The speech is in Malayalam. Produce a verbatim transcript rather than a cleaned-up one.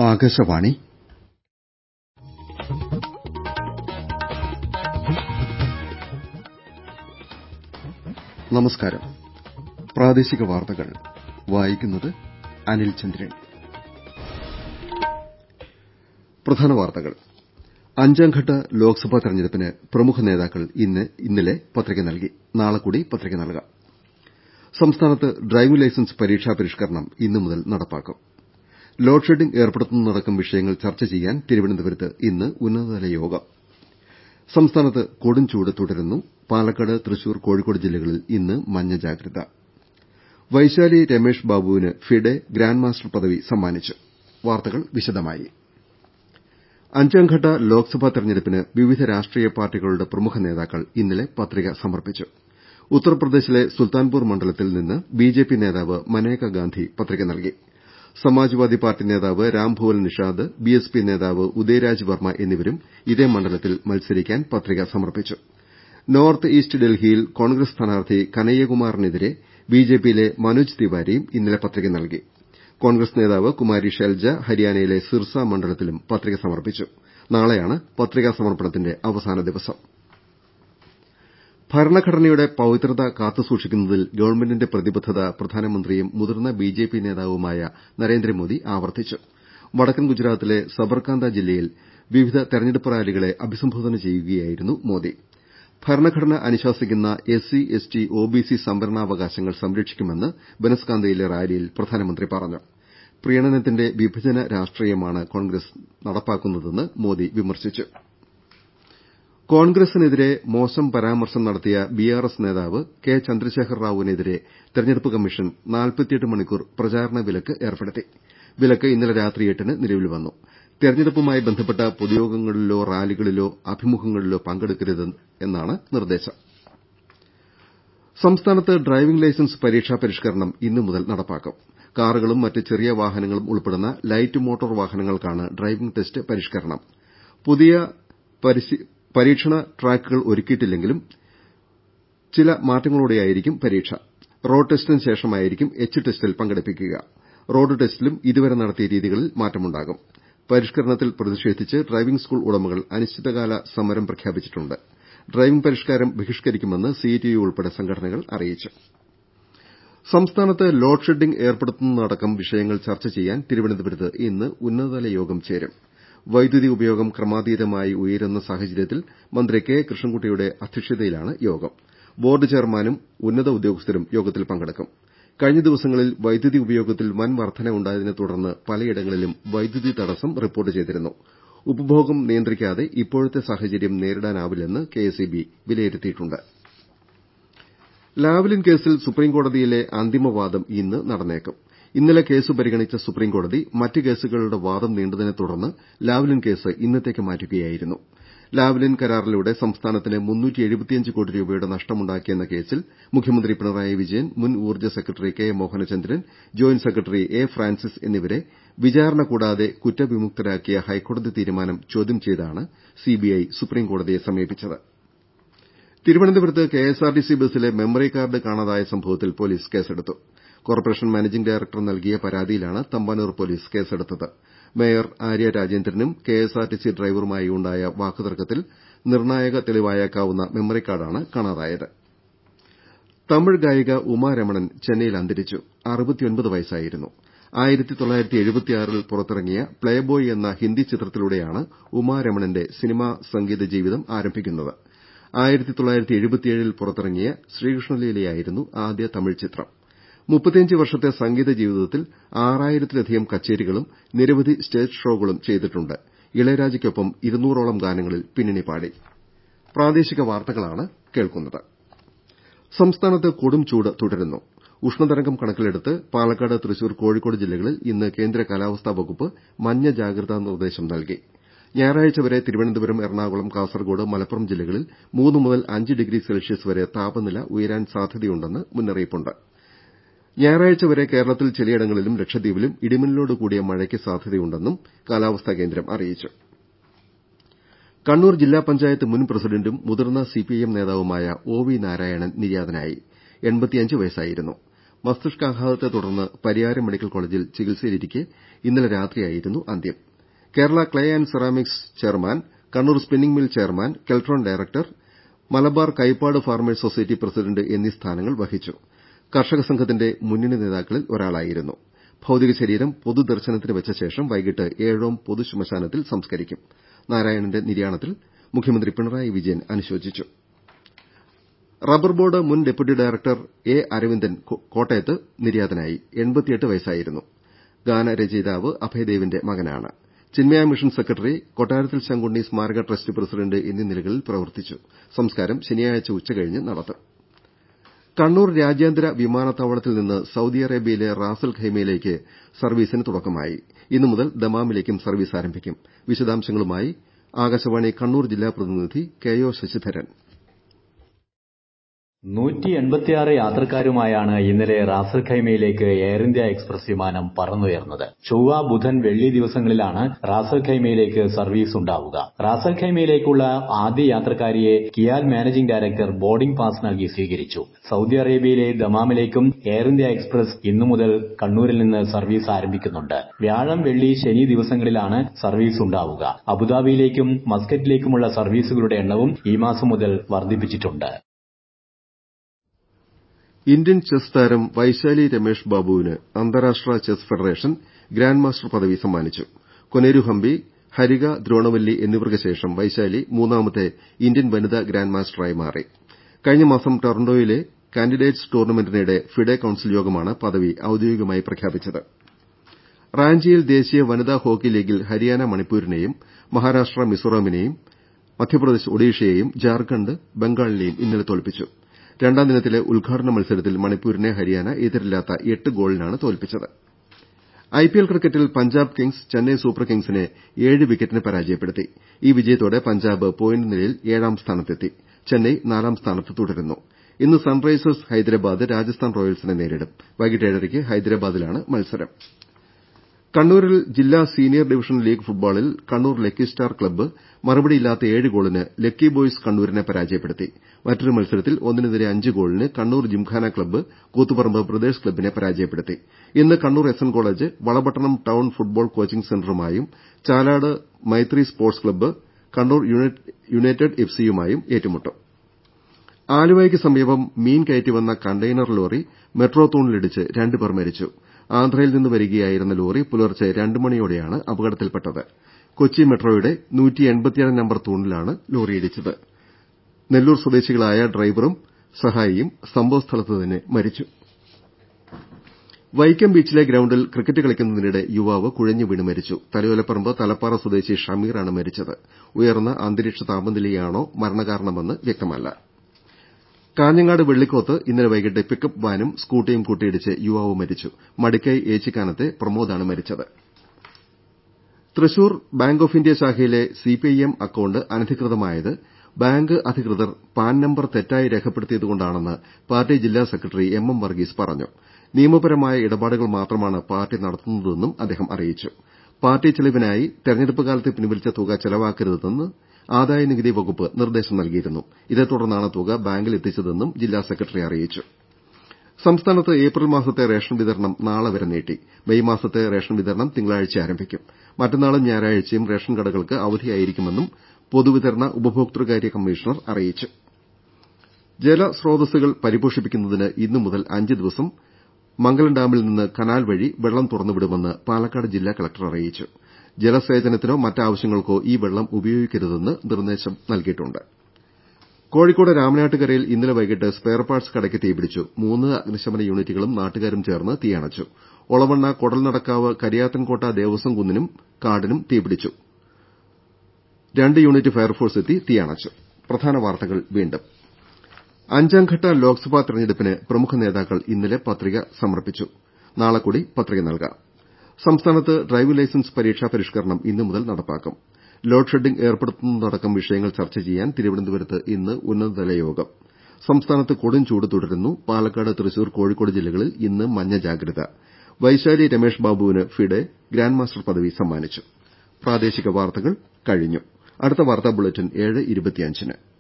ആകാശവാണി നമസ്കാരം. പ്രാദേശിക വാർത്തകൾ വായിക്കുന്നത് അനിൽ ചന്ദ്രൻ. പ്രധാന വാർത്തകൾ. അഞ്ചാംഘട്ട ലോക്സഭാ തെരഞ്ഞെടുപ്പിന് പ്രമുഖ നേതാക്കൾ ഇന്നലെ പത്രിക നൽകി. നാളെ കൂടി പത്രിക നൽകാം. സംസ്ഥാനത്ത് ഡ്രൈവിംഗ് ലൈസൻസ് പരീക്ഷാ പരിഷ്കരണം ഇന്നു മുതൽ നടപ്പാക്കും. ലോഡ് ഷെഡിംഗ് ഏർപ്പെടുത്തുന്നതടക്കം വിഷയങ്ങൾ ചർച്ച ചെയ്യാൻ തിരുവനന്തപുരത്ത് ഇന്ന് ഉന്നതതല യോഗം. സംസ്ഥാനത്ത് കൊടും ചൂട് തുടരുന്നു. പാലക്കാട്, തൃശൂർ, കോഴിക്കോട് ജില്ലകളിൽ ഇന്ന് മഞ്ഞ ജാഗ്രത. വൈശാലി രമേഷ് ബാബുവിന് ഫിഡെ ഗ്രാന്റ് മാസ്റ്റർ പദവി സമ്മാനിച്ചു. വാർത്തകൾ വിശദമായി. അഞ്ചാംഘട്ട ലോക്സഭാ തെരഞ്ഞെടുപ്പിന് വിവിധ രാഷ്ട്രീയ പാർട്ടികളുടെ പ്രമുഖ നേതാക്കൾ ഇന്നലെ പത്രിക സമർപ്പിച്ചു. ഉത്തർപ്രദേശിലെ സുൽത്താൻപൂർ മണ്ഡലത്തിൽ നിന്ന് ബിജെപി നേതാവ് മനേക ഗാന്ധി പത്രിക നൽകി. സമാജ്വാദി പാർട്ടി നേതാവ് രാംഭുവൽ നിഷാദ്, ബിഎസ്പി നേതാവ് ഉദയരാജ് വർമ്മ എന്നിവരും ഇതേ മണ്ഡലത്തിൽ മത്സരിക്കാൻ പത്രിക സമർപ്പിച്ചു. നോർത്ത് ഈസ്റ്റ് ഡൽഹിയിൽ കോൺഗ്രസ് സ്ഥാനാർത്ഥി കനയ്യകുമാറിനെതിരെ ബിജെപിയിലെ മനോജ് തിവാരിയും ഇന്നലെ പത്രിക നൽകി. കോൺഗ്രസ് നേതാവ് കുമാരി ഷെൽജ ഹരിയാനയിലെ സിർസ മണ്ഡലത്തിലും പത്രിക സമർപ്പിച്ചു. നാളെയാണ് പത്രികാ സമർപ്പണത്തിന്റെ അവസാന ദിവസം. ഭരണഘടനയുടെ പവിത്രത കാത്തുസൂക്ഷിക്കുന്നതിൽ ഗവൺമെന്റിന്റെ പ്രതിബദ്ധത പ്രധാനമന്ത്രിയും മുതിർന്ന ബിജെപി നേതാവുമായ നരേന്ദ്രമോദി ആവർത്തിച്ചു. വടക്കൻ ഗുജറാത്തിലെ സബർകാന്ത ജില്ലയിൽ വിവിധ തെരഞ്ഞെടുപ്പ് റാലികളെ അഭിസംബോധന ചെയ്യുകയായിരുന്നു മോദി. ഭരണഘടന അനുശാസിക്കുന്ന എസ്സി, എസ്ടി, ഒബിസി സംവരണാവകാശങ്ങൾ സംരക്ഷിക്കുമെന്ന് ബനസ്കാന്തയിലെ റാലിയിൽ പ്രധാനമന്ത്രി പറഞ്ഞു. പ്രീണനത്തിന്റെ വിഭജന രാഷ്ട്രീയമാണ് കോൺഗ്രസ് നടപ്പാക്കുന്നതെന്ന് മോദി വിമർശിച്ചു. കോൺഗ്രസിനെതിരെ മോശം പരാമർശം നടത്തിയ ബിആർഎസ് നേതാവ് കെ ചന്ദ്രശേഖർ റാവുവിനെതിരെ തെരഞ്ഞെടുപ്പ് കമ്മീഷൻ നാൽപ്പത്തിയെട്ട് മണിക്കൂർ പ്രചാരണ വിലക്ക് ഏർപ്പെടുത്തി. വിലക്ക് ഇന്നലെ രാത്രി എട്ടിന് നിലവിൽ വന്നു. തെരഞ്ഞെടുപ്പുമായി ബന്ധപ്പെട്ട പൊതുയോഗങ്ങളിലോ റാലികളിലോ അഭിമുഖങ്ങളിലോ പങ്കെടുക്കരുതെന്നാണ് നിർദ്ദേശം. സംസ്ഥാനത്ത് ഡ്രൈവിംഗ് ലൈസൻസ് പരീക്ഷാ പരിഷ്കരണം ഇന്നു മുതൽ നടപ്പാക്കും. കാറുകളും മറ്റ് ചെറിയ വാഹനങ്ങളും ഉൾപ്പെടുന്ന ലൈറ്റ് മോട്ടോർ വാഹനങ്ങൾക്കാണ് ഡ്രൈവിംഗ് ടെസ്റ്റ് പരിഷ്കരണം. പുതിയ പരീക്ഷണ ട്രാക്കുകൾ ഒരുക്കിയിട്ടില്ലെങ്കിലും ചില മാറ്റങ്ങളോടെയായിരിക്കും പരീക്ഷ. റോഡ് ടെസ്റ്റിന് ശേഷമായിരിക്കും എച്ച് ടെസ്റ്റിൽ പങ്കെടുപ്പിക്കുക. റോഡ് ടെസ്റ്റിലും ഇതുവരെ നടത്തിയ രീതികളിൽ മാറ്റമുണ്ടാകും. പരിഷ്കരണത്തിൽ പ്രതിഷേധിച്ച് ഡ്രൈവിംഗ് സ്കൂൾ ഉടമകൾ അനിശ്ചിതകാല സമരം പ്രഖ്യാപിച്ചിട്ടുണ്ട്. ഡ്രൈവിംഗ് പരിഷ്കാരം ബഹിഷ്കരിക്കുമെന്ന് സിഐടിയു ഉൾപ്പെടെ സംഘടനകൾ അറിയിച്ചു. സംസ്ഥാനത്ത് ലോഡ് ഷെഡിംഗ് ഏർപ്പെടുത്തുന്നതടക്കം വിഷയങ്ങൾ ചർച്ച ചെയ്യാൻ തിരുവനന്തപുരത്ത് ഇന്ന് ഉന്നതതല യോഗം ചേരും. വൈദ്യുതി ഉപയോഗം ക്രമാതീതമായി ഉയരുന്ന സാഹചര്യത്തിൽ മന്ത്രി കെ കൃഷ്ണൻകുട്ടിയുടെ അധ്യക്ഷതയിലാണ് യോഗം. ബോർഡ് ചെയർമാനും ഉന്നത ഉദ്യോഗസ്ഥരും യോഗത്തിൽ പങ്കെടുക്കും. കഴിഞ്ഞ ദിവസങ്ങളിൽ വൈദ്യുതി ഉപയോഗത്തിൽ വൻ വർധന ഉണ്ടായതിനെ തുടർന്ന് പലയിടങ്ങളിലും വൈദ്യുതി തടസ്സം റിപ്പോർട്ട് ചെയ്തിരുന്നു. ഉപഭോഗം നിയന്ത്രിക്കാതെ ഇപ്പോഴത്തെ സാഹചര്യം നേരിടാനാവില്ലെന്ന് കെഎസ്ഇബി വിലയിരുത്തിയിട്ടുണ്ട്. ലാവ്ലിൻ കേസിൽ സുപ്രീംകോടതിയിലെ അന്തിമവാദം ഇന്ന് നടന്നേക്കും. ഇന്നലെ കേസ് പരിഗണിച്ച സുപ്രീംകോടതി മറ്റ് കേസുകളുടെ വാദം നീണ്ടതിനെ തുടർന്ന് ലാവ്ലിൻ കേസ് ഇന്നത്തേക്ക് മാറ്റുകയായിരുന്നു. ലാവ്ലിൻ കരാറിലൂടെ സംസ്ഥാനത്തിന് മുന്നൂറ്റി എഴുപത്തിയഞ്ച് കോടി രൂപയുടെ നഷ്ടമുണ്ടാക്കിയെന്ന കേസിൽ മുഖ്യമന്ത്രി പിണറായി വിജയൻ, മുൻ ഊർജ്ജ secretary K Mohanachandran, joint secretary A Francis എന്നിവരെ വിചാരണ കൂടാതെ കുറ്റവിമുക്തരാക്കിയ ഹൈക്കോടതി തീരുമാനം ചോദ്യം ചെയ്താണ് സിബിഐ സുപ്രീംകോടതിയെ സമീപിച്ചത്. തിരുവനന്തപുരത്ത് കെഎസ്ആർടിസി ബസ്സിലെ മെമ്മറി കാർഡ് കാണാതായ സംഭവത്തിൽ പോലീസ് കേസെടുത്തു. കോർപ്പറേഷൻ മാനേജിംഗ് ഡയറക്ടർ നൽകിയ പരാതിയിലാണ് തമ്പാനൂർ പോലീസ് കേസെടുത്തത്. മേയർ ആര്യ രാജേന്ദ്രനും കെഎസ്ആർടിസി ഡ്രൈവറുമായി ഉണ്ടായ വാക്കുതർക്കത്തിൽ നിർണായക തെളിവായേക്കാവുന്ന മെമ്മറി കാർഡാണ് കാണാതായത്. തമിഴ് ഗായിക ഉമാ രമണൻ ചെന്നൈയിൽ അന്തരിച്ചു. അറുപത്തിയൊൻപത് വയസ്സായിരുന്നു. ആയിരത്തി തൊള്ളായിരത്തി എഴുപത്തിയാറിൽ പുറത്തിറങ്ങിയ പ്ലേ ബോയ് എന്ന ഹിന്ദി ചിത്രത്തിലൂടെയാണ് ഉമാ രമണന്റെ സിനിമാ സംഗീത ജീവിതം ആരംഭിക്കുന്നത്. ആയിരത്തി തൊള്ളായിരത്തി എഴുപത്തിയേഴിൽ പുറത്തിറങ്ങിയ ശ്രീകൃഷ്ണലീലയായിരുന്നു ആദ്യ തമിഴ് ചിത്രം. മുപ്പത്തിയഞ്ച് വർഷത്തെ സംഗീത ജീവിതത്തിൽ ആറായിരത്തിലധികം കച്ചേരികളും നിരവധി സ്റ്റേജ് ഷോകളും ചെയ്തിട്ടുണ്ട്. ഇളയരാജയ്ക്കൊപ്പം ഇരുന്നൂറോളം ഗാനങ്ങളിൽ പിന്നണി പാടി. പ്രാദേശിക വാർത്തകളാണ് കേൾക്കുന്നത്. സംസ്ഥാനത്ത് കൊടും ചൂട് തുടരുന്നു. ഉഷ്ണതരംഗം കണക്കിലെടുത്ത് പാലക്കാട്, തൃശൂർ, കോഴിക്കോട് ജില്ലകളിൽ ഇന്ന് കേന്ദ്ര കാലാവസ്ഥാ വകുപ്പ് മഞ്ഞ ജാഗ്രതാ നിർദ്ദേശം നൽകി. ഞായറാഴ്ച വരെ തിരുവനന്തപുരം, എറണാകുളം, കാസർകോട്, മലപ്പുറം ജില്ലകളിൽ മൂന്ന് മുതൽ അഞ്ച് ഡിഗ്രി സെൽഷ്യസ് വരെ താപനില ഉയരാൻ സാധ്യതയുണ്ടെന്ന് മുന്നറിയിപ്പുണ്ട്. ഞായറാഴ്ച വരെ കേരളത്തിൽ ചിലയിടങ്ങളിലും ലക്ഷദ്വീപിലും ഇടിമിന്നലോട് കൂടിയ മഴയ്ക്ക് സാധ്യതയുണ്ടെന്നും കാലാവസ്ഥാ കേന്ദ്രം അറിയിച്ചു. കണ്ണൂർ ജില്ലാ പഞ്ചായത്ത് മുൻ പ്രസിഡന്റും മുതിർന്ന സിപിഐഎം നേതാവുമായ ഒ വി നാരായണൻ നിര്യാതനായി. എൺപത്തിയഞ്ച് വയസ്സായിരുന്നു. മസ്തിഷ്കാഘാതത്തെ തുടർന്ന് പരിയാരം മെഡിക്കൽ കോളേജിൽ ചികിത്സയിലിരിക്കെ ഇന്നലെ രാത്രിയായിരുന്നു അന്ത്യം. Kerala clay and ceramics chairman, Kannur spinning mill chairman, Keltron director, Malabar Kaipad farmers society president എന്നീ സ്ഥാനങ്ങൾ വഹിച്ചു. കർഷക സംഘത്തിന്റെ മുന്നണി നേതാക്കളിൽ ഒരാളായിരുന്നു. ഭൌതിക ശരീരം പൊതുദർശനത്തിന് വെച്ച ശേഷം വൈകിട്ട് ഏഴോം പൊതുശ്മശാനത്തിൽ സംസ്കരിക്കും. നാരായണന്റെ നിര്യാണത്തിൽ മുഖ്യമന്ത്രി പിണറായി വിജയൻ അനുശോചിച്ചു. റബ്ബർ ബോർഡ് മുൻ ഡെപ്യൂട്ടി ഡയറക്ടർ എ അരവിന്ദൻ കോട്ടയത്ത് നിര്യാതനായി. എൺപത്തിയെട്ട് വയസ്സായിരുന്നു. ഗാനരചയിതാവ് അഭയദേവിന്റെ മകനാണ്. ചിന്മയ മിഷൻ സെക്രട്ടറി, കൊട്ടാരത്തിൽ ശങ്കുണ്ണി സ്മാരക ട്രസ്റ്റ് പ്രസിഡന്റ് എന്നീ നിലകളിൽ പ്രവർത്തിച്ചു. സംസ്കാരം ശനിയാഴ്ച ഉച്ചകഴിഞ്ഞ് നടത്തും. കണ്ണൂർ രാജ്യാന്തര വിമാനത്താവളത്തിൽ നിന്ന് സൌദി അറേബ്യയിലെ റാസൽ ഖൈമയിലേക്ക് സർവീസിന് തുടക്കമായി. ഇന്നു മുതൽ ദമാമിലേക്കും സർവീസ് ആരംഭിക്കും. വിശദാംശങ്ങളുമായി ആകാശവാണി കണ്ണൂർ ജില്ലാ പ്രതിനിധി കെ ഒ ശശിധരൻ. നൂറ്റി എൺപത്തിയാറ് യാത്രക്കാരുമായാണ് ഇന്നലെ റാസൽ ഖൈമയിലേക്ക് എയർ ഇന്ത്യ എക്സ്പ്രസ് വിമാനം പറന്നുയർന്നത്. ചൊവ്വ, ബുധൻ, വെള്ളി ദിവസങ്ങളിലാണ് റാസൽ ഖൈമയിലേക്ക് സർവീസ് ഉണ്ടാവുക. റാസൽ ഖൈമയിലേക്കുള്ള ആദ്യ യാത്രക്കാരിയെ KIAL managing director boarding pass നൽകി സ്വീകരിച്ചു. സൌദി അറേബ്യയിലെ ദമാമിലേക്കും എയർ ഇന്ത്യ എക്സ്പ്രസ് ഇന്നു മുതൽ കണ്ണൂരിൽ നിന്ന് സർവീസ് ആരംഭിക്കുന്നുണ്ട്. വ്യാഴം, വെള്ളി, ശനി ദിവസങ്ങളിലാണ് സർവീസ് ഉണ്ടാവുക. അബുദാബിയിലേക്കും മസ്കറ്റിലേക്കുമുള്ള സർവീസുകളുടെ എണ്ണവും ഈ മാസം മുതൽ വർദ്ധിപ്പിച്ചിട്ടുണ്ട്. ഇന്ത്യൻ ചെസ് താരം വൈശാലി രമേഷ് ബാബുവിന് അന്താരാഷ്ട്ര ചെസ് ഫെഡറേഷൻ ഗ്രാൻഡ് മാസ്റ്റർ പദവി സമ്മാനിച്ചു. കൊനേരു ഹംപി, ഹരിക ദ്രോണവല്ലി എന്നിവർക്ക് ശേഷം വൈശാലി മൂന്നാമത്തെ ഇന്ത്യൻ വനിതാ ഗ്രാൻഡ് മാസ്റ്ററായി മാറി. കഴിഞ്ഞ മാസം ടൊറന്റോയിലെ കാൻഡിഡേറ്റ്സ് ടൂർണമെന്റിനിടെ ഫിഡെ കൌൺസിൽ യോഗമാണ് പദവി ഔദ്യോഗികമായി പ്രഖ്യാപിച്ചത്. റാഞ്ചിയിൽ ദേശീയ വനിതാ ഹോക്കി ലീഗിൽ ഹരിയാന മണിപ്പൂരിനെയും മഹാരാഷ്ട്ര മിസോറാമിനെയും മധ്യപ്രദേശ് ഒഡീഷയെയും ജാർഖണ്ഡ് ബംഗാളിനെയും ഇന്നലെ തോൽപ്പിച്ചു. രണ്ടാം ദിനത്തിലെ ഉദ്ഘാടന മത്സരത്തിൽ മണിപ്പൂരിനെ ഹരിയാന എതിരില്ലാത്ത എട്ട് ഗോളിനാണ് തോൽപ്പിച്ചത്. ഐപിഎൽ ക്രിക്കറ്റിൽ പഞ്ചാബ് കിങ്സ് ചെന്നൈ സൂപ്പർ കിങ്സിനെ ഏഴ് വിക്കറ്റിന് പരാജയപ്പെടുത്തി. ഈ വിജയത്തോടെ പഞ്ചാബ് പോയിന്റ് നിലയിൽ ഏഴാം സ്ഥാനത്തെത്തി. ചെന്നൈ നാലാം സ്ഥാനത്ത് തുടരുന്നു. ഇന്ന് സൺറൈസേഴ്സ് ഹൈദരാബാദ് രാജസ്ഥാൻ റോയൽസിനെ നേരിടും. വൈകിട്ട് ഏഴരയ്ക്ക് ഹൈദരാബാദിലാണ് മത്സരം. കണ്ണൂരിൽ ജില്ലാ സീനിയർ ഡിവിഷൻ ലീഗ് ഫുട്ബോളിൽ കണ്ണൂർ ലക്കി സ്റ്റാർ ക്ലബ്ബ് മറുപടിയില്ലാത്ത ഏഴ് ഗോളിന് ലക്കി ബോയ്സ് കണ്ണൂരിനെ പരാജയപ്പെടുത്തി. മറ്റൊരു മത്സരത്തിൽ ഒന്നിനെതിരെ അഞ്ച് ഗോളിന് Kannur gymkhana club Koothuparamba brothers ക്ലബ്ബിനെ പരാജയപ്പെടുത്തി. ഇന്ന് Kannur S N college Valapattanam town football coaching സെന്ററുമായും Chalad Maithri sports club Kannur united F സിയുമായും ഏറ്റുമുട്ടും. ആലുവയ്ക്ക് സമീപം മീൻ കയറ്റിവന്ന കണ്ടെയ്നർ ലോറി മെട്രോ തൂണിലിടിച്ച് രണ്ടുപേർ മരിച്ചു. ആന്ധ്രയിൽ നിന്ന് വരികയായിരുന്ന ലോറി പുലർച്ചെ രണ്ട് മണിയോടെയാണ് അപകടത്തിൽപ്പെട്ടത്. കൊച്ചി മെട്രോയുടെ നൂറ്റി എൺപത്തിയേഴ് നമ്പർ തൂണിലാണ് ലോറിയിടിച്ചത്. നെല്ലൂർ സ്വദേശികളായ ഡ്രൈവറും സഹായിയും സംഭവസ്ഥലത്ത് തന്നെ മരിച്ചു. വൈക്കം ബീച്ചിലെ ഗ്രൌണ്ടിൽ ക്രിക്കറ്റ് കളിക്കുന്നതിനിടെ യുവാവ് കുഴഞ്ഞു വീണ് മരിച്ചു. തലയോലപ്പറമ്പ് തലപ്പാറ സ്വദേശി ഷമീറാണ് മരിച്ചത്. ഉയർന്ന അന്തരീക്ഷ താപനിലയാണോ മരണകാരണമെന്ന് വ്യക്തമല്ല. കാഞ്ഞങ്ങാട് വെള്ളിക്കോത്ത് ഇന്നലെ വൈകിട്ട് പിക്കപ്പ് വാനും സ്കൂട്ടിയും കൂട്ടിയിടിച്ച് യുവാവ് മരിച്ചു. മടിക്കൈ ഏച്ചിക്കാനത്തെ പ്രമോദാണ് മരിച്ചത്. തൃശൂർ ബാങ്ക് ഓഫ് ഇന്ത്യ ശാഖയിലെ സിപിഐഎം അക്കൌണ്ട് അനധികൃതമായത് ബാങ്ക് അധികൃതർ പാൻ നമ്പർ തെറ്റായി രേഖപ്പെടുത്തിയതുകൊണ്ടാണെന്ന് പാർട്ടി ജില്ലാ സെക്രട്ടറി എം എം വർഗീസ് പറഞ്ഞു. നിയമപരമായ ഇടപാടുകൾ മാത്രമാണ് പാർട്ടി നടത്തുന്നതെന്നും അദ്ദേഹം അറിയിച്ചു. പാർട്ടി ചെലവിനായി തെരഞ്ഞെടുപ്പ് കാലത്ത് പിൻവലിച്ച തുക ചെലവാക്കരുതെന്ന് ആദായനികുതി വകുപ്പ് നിർദ്ദേശം നൽകിയിരുന്നു. ഇതേ തുടർന്നാണ് തുക ബാങ്കിൽ എത്തിച്ചതെന്നും ജില്ലാ സെക്രട്ടറി അറിയിച്ചു. സംസ്ഥാനത്ത് ഏപ്രിൽ മാസത്തെ റേഷൻ വിതരണം നാളെ വരെ നീട്ടി. മെയ് മാസത്തെ റേഷൻ വിതരണം തിങ്കളാഴ്ച ആരംഭിക്കും. മറ്റന്നാളും ഞായറാഴ്ചയും റേഷൻ കടകൾക്ക് അവധിയായിരിക്കുമെന്നും പൊതുവിതരണ ഉപഭോക്തൃകാര്യ കമ്മീഷണർ അറിയിച്ചു. ജലസ്രോതസ്സുകൾ പരിപോഷിപ്പിക്കുന്നതിന് ഇന്നു മുതൽ അഞ്ച് ദിവസം മംഗലം ഡാമിൽ നിന്ന് കനാൽ വഴി വെള്ളം തുറന്നുവിടുമെന്ന് പാലക്കാട് ജില്ലാ കലക്ടർ അറിയിച്ചു. ജലസേചനത്തിനോ മറ്റാവശ്യങ്ങൾക്കോ ഈ വെള്ളം ഉപയോഗിക്കരുതെന്ന് നിർദ്ദേശം നൽകിയിട്ടുണ്ട്. കോഴിക്കോട് രാമനാട്ടുകരയിൽ ഇന്നലെ വൈകിട്ട് സ്പെയർ പാർട്സ് കടയ്ക്ക് തീപിടിച്ചു. മൂന്ന് അഗ്നിശമന യൂണിറ്റുകളും നാട്ടുകാരും ചേർന്ന് തീയണച്ചു. ഒളവണ്ണ കൊടൽനടക്കാവ് കരിയാത്തൻകോട്ട ദേവസ്വം കുന്നിനും കാടിനും തീപിടിച്ചു. രണ്ട് യൂണിറ്റ് ഫയർഫോഴ്സ് എത്തി തീയണച്ചു. പ്രധാന വാർത്തകൾ വീണ്ടും. അഞ്ചാംഘട്ട ലോക്സഭാ തെരഞ്ഞെടുപ്പിന് പ്രമുഖ നേതാക്കൾ ഇന്നലെ പത്രിക സമർപ്പിച്ചു. നാളെ കൂടി പത്രിക നൽകാം. സംസ്ഥാനത്ത് ഡ്രൈവിംഗ് ലൈസൻസ് പരീക്ഷാ പരിഷ്കരണം ഇന്നു മുതൽ നടപ്പാക്കും. ലോഡ് ഷെഡിംഗ് ഏർപ്പെടുത്തുന്നതടക്കം വിഷയങ്ങൾ ചർച്ച ചെയ്യാൻ തിരുവനന്തപുരത്ത് ഇന്ന് ഉന്നതതല യോഗം. സംസ്ഥാനത്ത് കൊടും ചൂട് തുടരുന്നു. പാലക്കാട്, തൃശൂർ, കോഴിക്കോട് ജില്ലകളിൽ ഇന്ന് മഞ്ഞ ജാഗ്രത. വൈശാലി രമേഷ് ബാബുവിന് ഫിഡെ ഗ്രാൻഡ് മാസ്റ്റർ പദവി സമ്മാനിച്ചു. പ്രാദേശിക വാർത്തകൾ കഴിഞ്ഞു. അടുത്ത വാർത്താ ബുള്ളറ്റിൻ ഏഴ് ഇരുപത്തിയഞ്ചിന്.